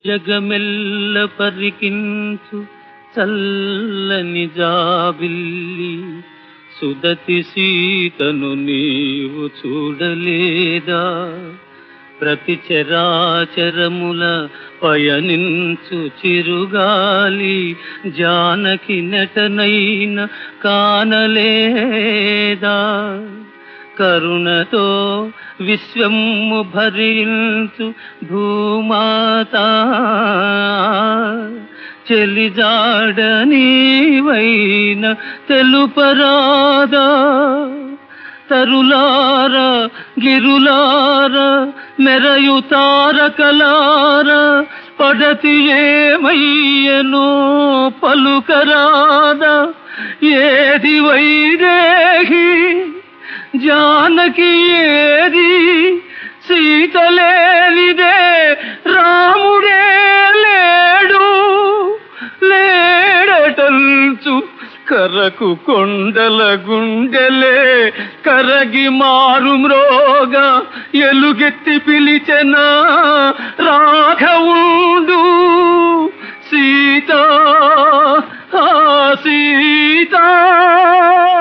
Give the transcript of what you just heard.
జగమెల్ల పరికించు చల్లని జాబిల్లి సుదతి సీతను నీవు చూడలేదా? ప్రతి చరాచరముల పయనించు చిరుగాలి జానకి నటనైన కానలేదా? కరుణతో విశ్వము భరించు భూమాత చెలిజాడ నీవైన తెలుపరాదా? తరులార గిరులార మెరయు తారకలార పడతి ఏమయ్యనో పలుకరాదా? ఏది వైదేహి జానకి ఏది సీత లేనిదే రాముడే లేడు లేడటల్చు కరకు కొండల గుండెలే కరగి మారు మ్రోగా ఎలుగెత్తి పిలిచెన రాఘవుండు సీత సీత.